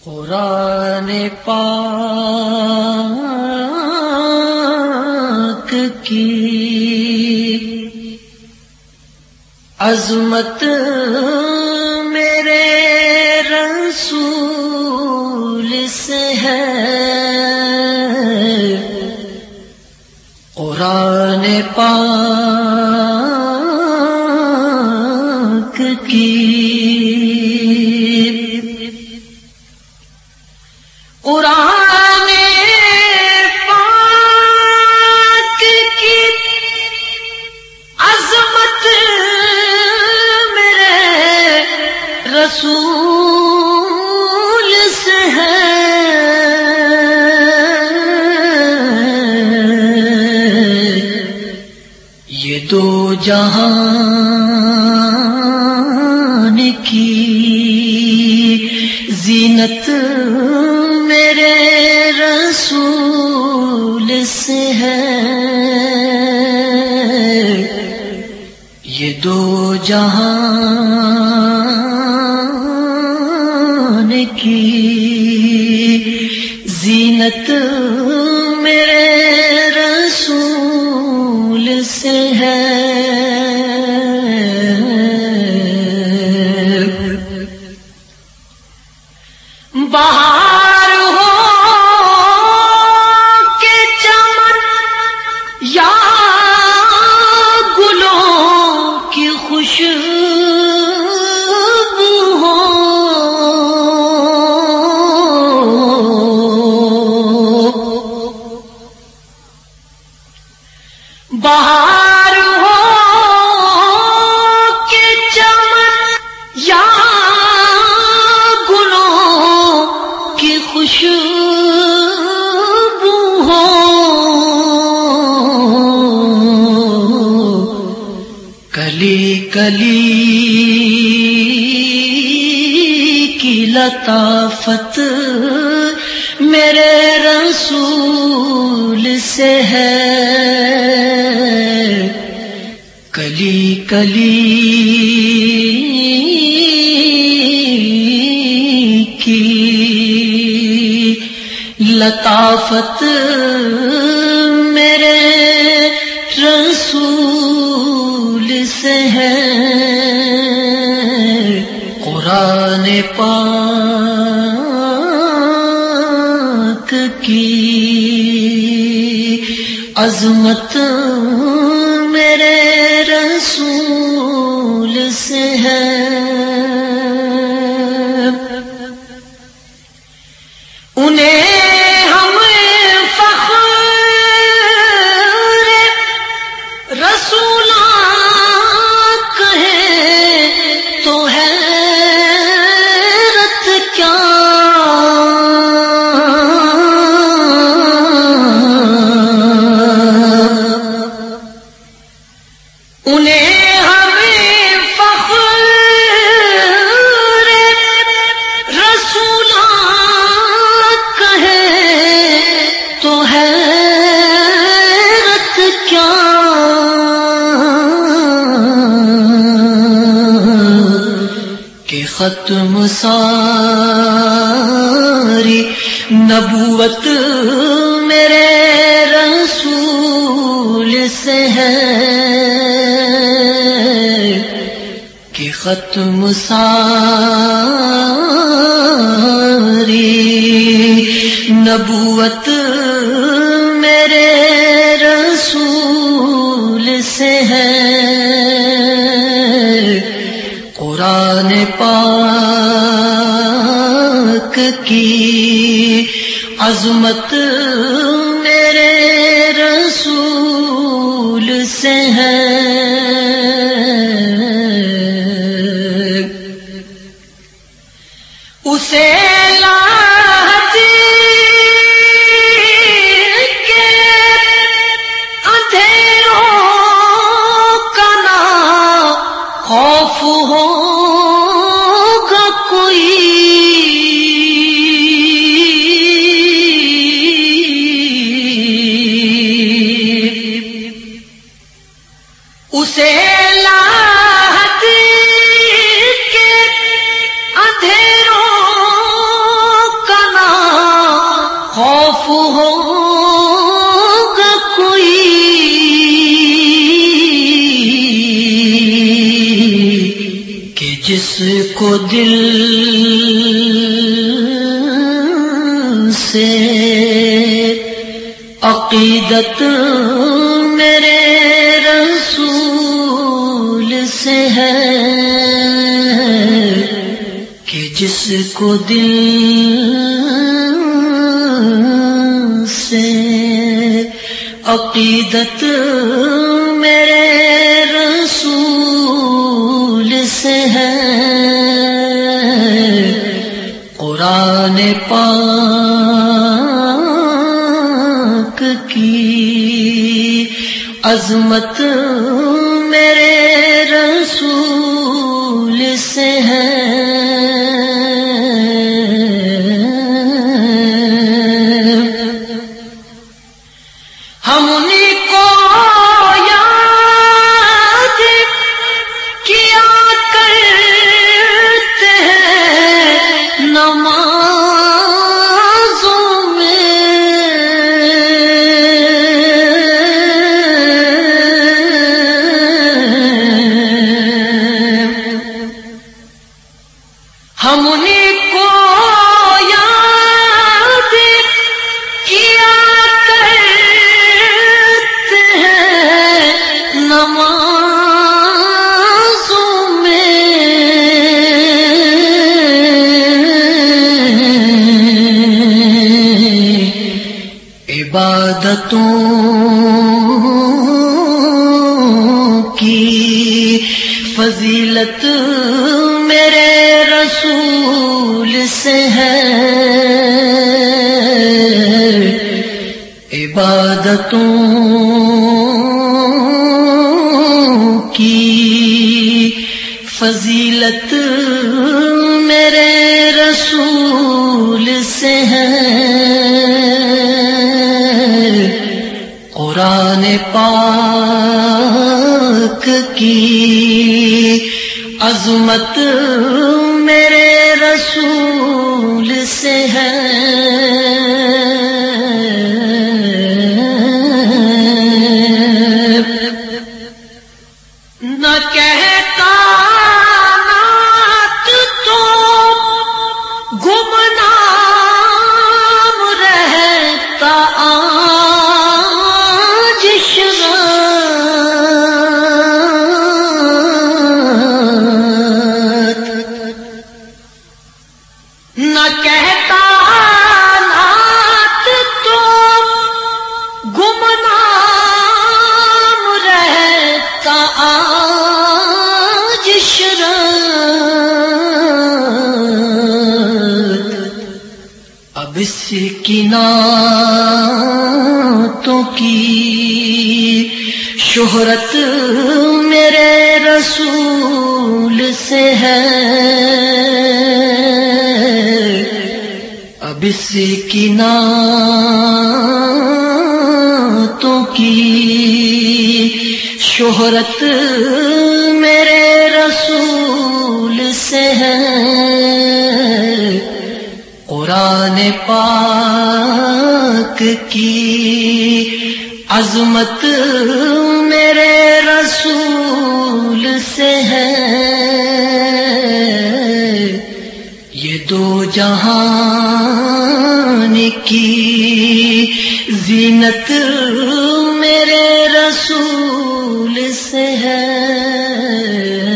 قرآن پاک کی عظمت میرے رسول سے ہے، قرآن پاک کی قرآن پاک کی عظمت میرے رسول سے ہے، یہ دو جہان کی زینت میرے رسول سے ہے، یہ دو جہان کی زینت میرے رسول سے ہے۔ بہار ہو کہ چمن یا گلوں کی خوشبو ہو، بہار ہو کہ چمن یا خوشبو ہو، کلی کلی کی لطافت میرے رسول سے ہے، کلی کلی کی لطافت میرے رسول سے ہے، قرآن پاک کی عظمت میرے رسول سے ہے۔ انہیں ختم ساری نبوت میرے رسول سے ہے، کہ ختم ساری نبوت میرے رسول سے ہے، قرآن پاک کی عظمت میرے رسول سے ہے۔ اسے خوف ہوگا کوئی، اسے لاہتی کے اندھیروں ہوگا کوئی کہ جس کو دل سے عقیدت میرے رسول سے ہے، کہ جس کو دل سے عقیدت میرے رسول سے ہے، قرآن پاک کی عظمت میرے رسول سے ہے۔ ہم انہیں کو یاد کیا کرتے ہیں نمازوں میں، ہم انہیں کو یاد کیا کرتے ہیں نمازوں میں، عبادتوں کی فضیلت میرے رسول سے ہے، عبادتوں کی فضیلت میرے رسول سے ہے، قرآن پاک کی عظمت میرے رسول سے ہے۔ نہ کہتا نعت تو گمنام رہتا آج شرط، نہ کہتا نعت تو گمنام رہتا آج شرط، اب اس کی نعتوں کی شہرت میرے رسول سے ہے، اب اس کی نعتوں کی شہرت میرے رسول سے ہے، قرآن پاک کی عظمت میرے رسول سے ہے، یہ دو جہان کی زینت میرے رسول سے ہے۔